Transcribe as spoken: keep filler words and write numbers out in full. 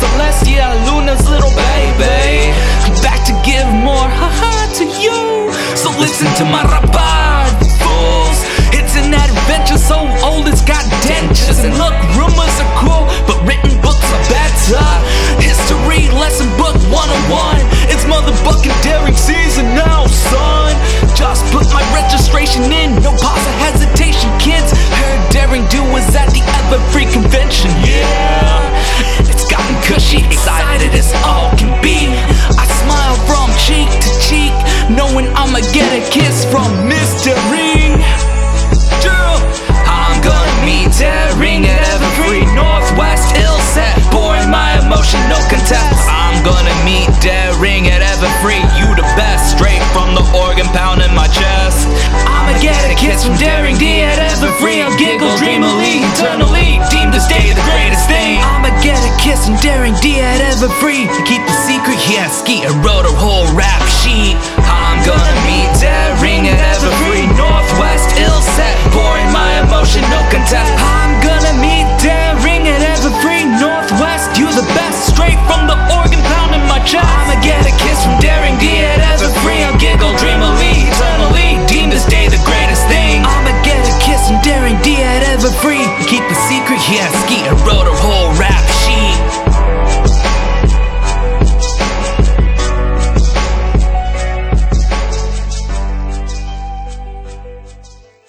Celeste, yeah, Luna's little baby. I'm back to give more haha to you. So listen to my rapad, fools. It's an adventure so old it's got dentures. And look, rumors are cool, but written books are better. History lesson book one oh one. It's motherfucking daring season now, son. Just put my registration in, no pause or hesitation, kids. Heard Daring Do was at the Everfree convention, yeah. It's gotten cushy, excited as all can be. I smile from cheek to cheek, knowing I'ma get a kiss from Mystery. I'm gonna meet Daring at Everfree, Northwest Hillset, pouring my emotion, no contest. I'm gonna meet Daring at Everfree, you the best, straight from the organ pounding my chest. I'ma get a kiss from Daring D at Everfree, I'll giggle dreamily, eternally, deem this day the greatest thing. I'ma get a kiss from Daring D at Everfree, keep the secret, yeah, Skeeter wrote a whole rap sheet. I'm gonna